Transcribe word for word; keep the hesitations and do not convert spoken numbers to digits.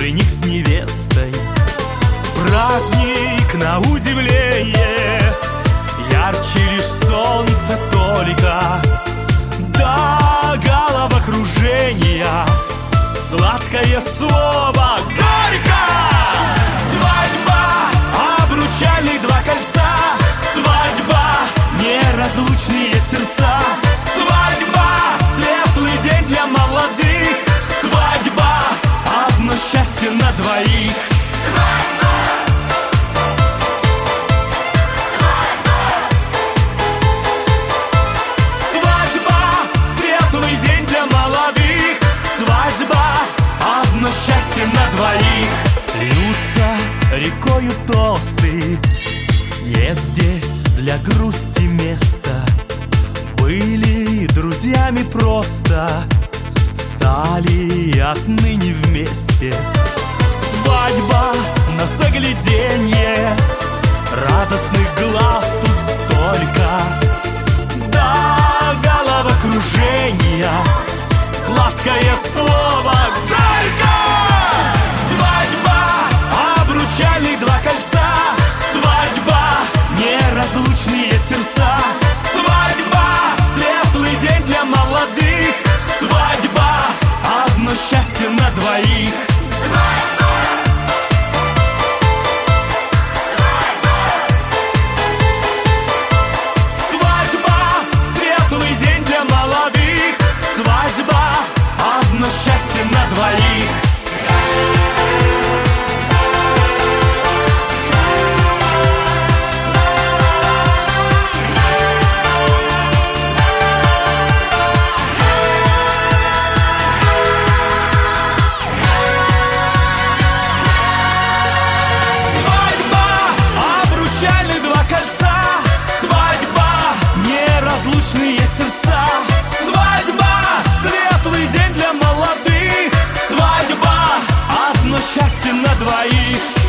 жених с невестой. Праздник на удивление, ярче лишь солнце только. До головокружения сладкое слово горько. Свадьба, обручальные два кольца. Свадьба, неразлучные сердца. Свадьба, светлый день для молодых. Свадьба, одно счастье на двоих. Счастье на двоих. Льются рекою тосты, нет здесь для грусти места. Были друзьями просто, стали отныне вместе. Свадьба на загляденье, радостных глаз тут столько. До головокружения сладкое слово горько. Свадьба, обручальные два кольца. Свадьба, неразлучные сердца. Свадьба, светлый день для молодых. Свадьба, одно счастье на двоих. Счастье на двоих. Свадьба, обручальные два кольца. Свадьба, неразлучные сердца. Свадьба, светлый день для молодых. Свадьба, одно счастье на двоих.